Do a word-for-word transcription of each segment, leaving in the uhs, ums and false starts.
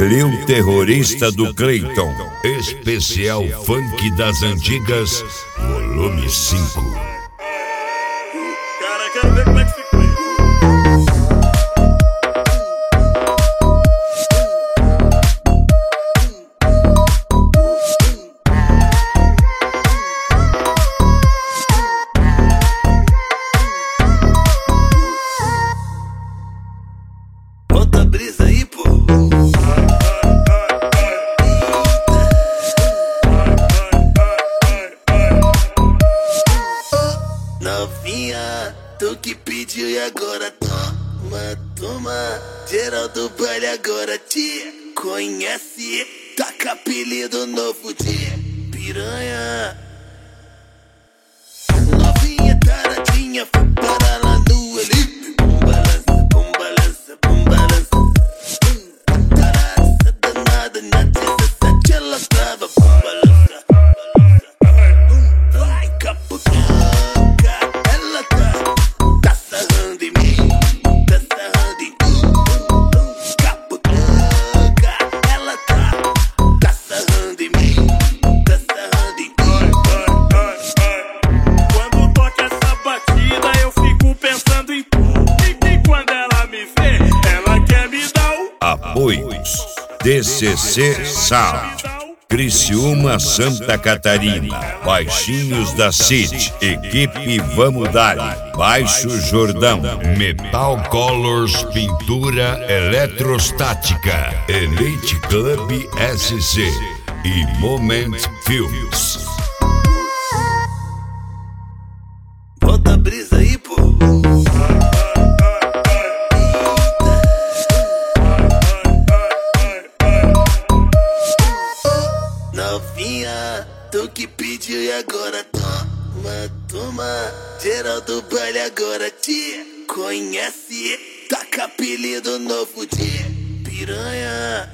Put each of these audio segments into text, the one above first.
Núcleo Terrorista do Cleiton. Especial Funk das Antigas, volume cinco. Cara, quero ver como é que fica. Bota a brisa aí, pô. Novinha, tu que pediu e agora toma, toma. Geral do baile agora te conhece. Taca apelido novo de piranha. Novinha taradinha foi para lá no Elipe. Apoios: D C C Sound, Criciúma, Santa Catarina, Baixinhos da City, Equipe Vamos Dali, Baixo Jordão, Metal Colors Pintura Eletrostática, Elite Club S C e Moment Films. Bota a brisa aí, pô. Novinha, tu que pediu e agora toma, toma. Geral do baile agora te conhece. Taca apelido novo de piranha.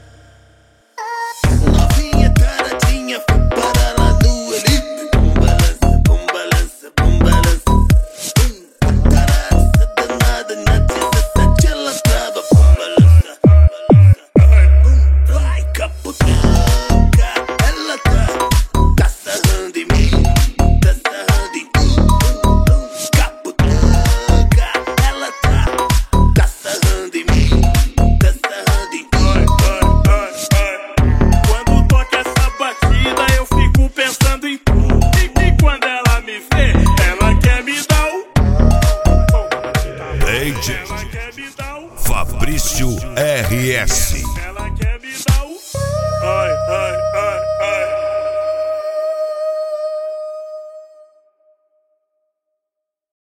Novinha taradinha foi para lá no Elipe. Bum balança, bum balança, bum balança. Tarada, danada, na dezessete ela tava. Bum balança, vai capotar. Fabrício R S